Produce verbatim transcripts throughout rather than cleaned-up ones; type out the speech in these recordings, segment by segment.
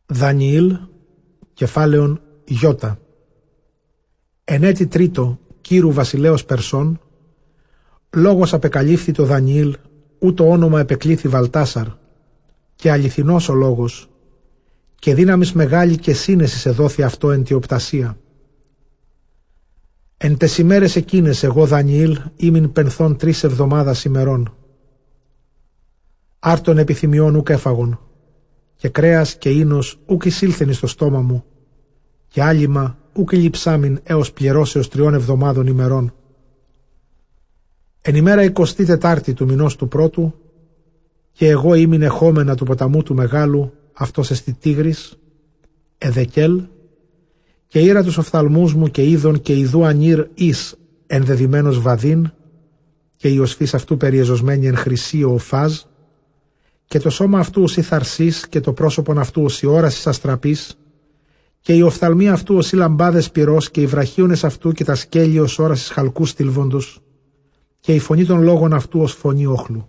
Δανιήλ, κεφάλαιον Ιώτα. Εν έτη τρίτο Κύρου βασιλέως Περσών, λόγος απεκαλύφθη το Δανιήλ, ούτω όνομα επεκλήθη Βαλτάσαρ, και αληθινός ο λόγος, και δύναμις μεγάλη και σύνεσης εδόθη αυτό εν τη οπτασία. Εν τες ημέρες εκείνες εγώ Δανιήλ ήμην πενθών τρεις εβδομάδας ημερών. Άρτων επιθυμιών ούκ έφαγον, και κρέας και ίνος ούκ εισήλθεν εις το στόμα μου, και άλυμα ούκ λειψάμιν έως πληρώσεως τριών εβδομάδων ημερών. Εν ημέρα εικοστή τετάρτη του μηνός του πρώτου, και εγώ ήμην εχόμενα του ποταμού του μεγάλου, αυτός εστι Τίγρης, Εδεκέλ, και ήρα τους οφθαλμούς μου και είδων και ειδού ανήρ εις ενδεδημένος βαδίν, και η οσφής αυτού περιεζωσμένη εν χρυσίο οφάζ, και το σώμα αυτού ως η θαρσής και το πρόσωπον αυτού ως η όρασης αστραπής, και οι οφθαλμοί αυτού ως οι λαμπάδες πυρός και οι βραχίονες αυτού και τα σκέλη ως όρασης χαλκού στυλβόντος, και η φωνή των λόγων αυτού ως φωνή όχλου.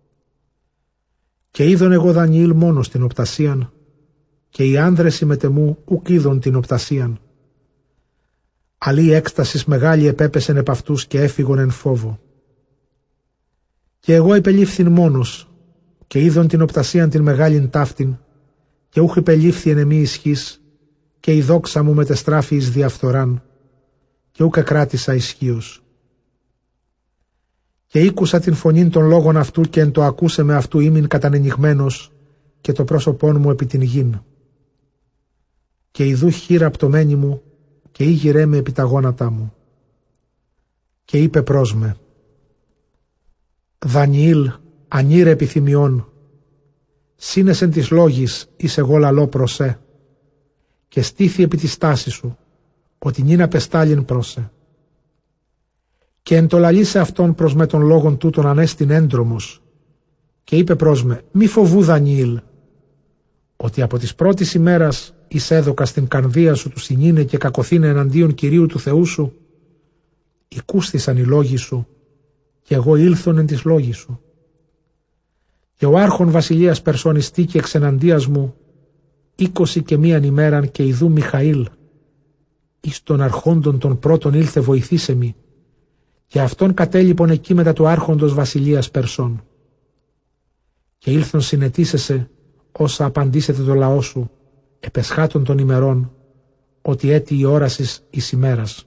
Και είδον εγώ Δανιήλ μόνος την οπτασίαν, και οι άνδρες συμμετεμού ουκ είδον την οπτασίαν. Αλλή έκστασης μεγάλη επέπεσεν επ' αυτούς και έφυγον εν φόβο. Και εγώ επελήφθην μόνος, και είδον την οπτασίαν την μεγάλην ταύτην, και ούχ επελήφθη εν εμή ισχύς, και η δόξα μου μετεστράφη εις διαφθοράν, και ούκ εκράτησα ισχύος. Και ήκουσα την φωνήν των λόγων αυτού, και εν το ακούσε με αυτού ήμην κατανενιγμένος, και το πρόσωπόν μου επί την γην. Και ιδού χείρα πτωμένη μου, και ήγηρέ με επί τα γόνατά μου. Και είπε προς με, Δανιήλ, ανήρε επιθυμιών, σύνεσεν της λόγης εις εγώ λαλώ προσέ, και στήθη επί της στάσης σου, ότι νυν απεστάλην προσέ. Και εν το λαλήσε αυτόν προς με των λόγων τούτων ανέστην έντρομος, και είπε προς με, μη φοβού Δανιήλ, ότι από της πρώτης ημέρας εισέδωκα στην καρδία σου του συνήνε και κακοθήνε εναντίον Κυρίου του Θεού σου, οικούστησαν οι λόγοι σου, και εγώ ήλθον εν της λόγης σου. Και ο άρχον βασιλείας Περσονιστή και εξεναντίας μου, είκοσι και μίαν ημέραν και ιδού Μιχαήλ, εις των αρχόντων των πρώτων ήλθε βοηθήσε μη, και αυτόν κατέλειπον εκεί μετά του άρχοντος βασιλείας Περσών. Και ήλθον συνετήσεσαι, όσα απαντήσετε το λαό σου, επεσχάτων των ημερών, ότι έτη η όρασης εις ημέρας.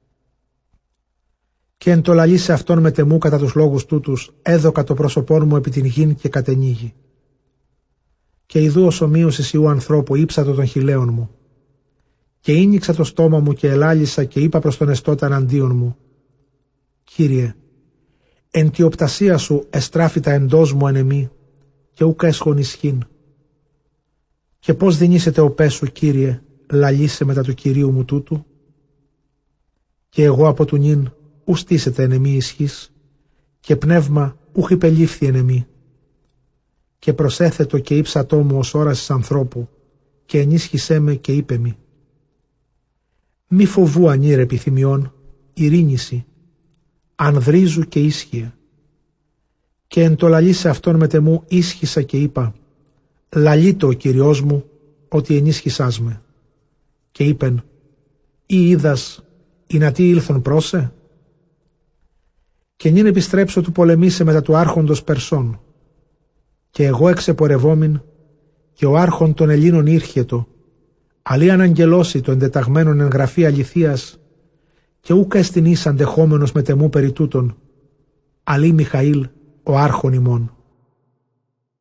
Και εν το λαλήσε αυτόν με τεμού κατά τους λόγους τούτους, έδωκα το πρόσωπόν μου επί την γην και κατενήγη. Και ιδού ως ομοίωσης Ιού ανθρώπου ύψατο των χειλαίων μου. Και ίνιξα το στόμα μου και ελάλησα και είπα προς τον εστώτα εναντίον μου, Κύριε, εν τη οπτασία σου εστράφη τα εντός μου εν εμή, και ούκα έσχον ισχύν. Και πώς δυνήσετε ο πες σου, Κύριε, λαλήσε μετά του Κυρίου μου τούτου. Και εγώ από του νυν ου στήσετε εν εμή ισχύς, και πνεύμα ούχ υπελήφθη εν εμή. Και προσέθετο και ύψατό μου ως όρασης ανθρώπου, και ενίσχυσέ με και είπε μη. Μη φοβού ανήρ επιθυμιών, ειρήνηση, ανδρίζου και ίσχυε. Και εν το λαλήσε αυτόν με τεμού ίσχυσα και είπα, λαλείτο ο Κυριός μου, ότι ενίσχυσάς με. Και είπεν, ή είδας, ή να τι ήλθον πρόσε. Και νυν επιστρέψω του πολεμήσε μετά του άρχοντος Περσών. Και εγώ εξεπορευόμην, και ο άρχον των Ελλήνων ήρχετο, αλλή αναγγελώσει το εντεταγμένον εν γραφή αληθείας, και ούκα εστιν εις αντεχόμενος με τεμού περί τούτων, αλλή Μιχαήλ ο άρχον ημών.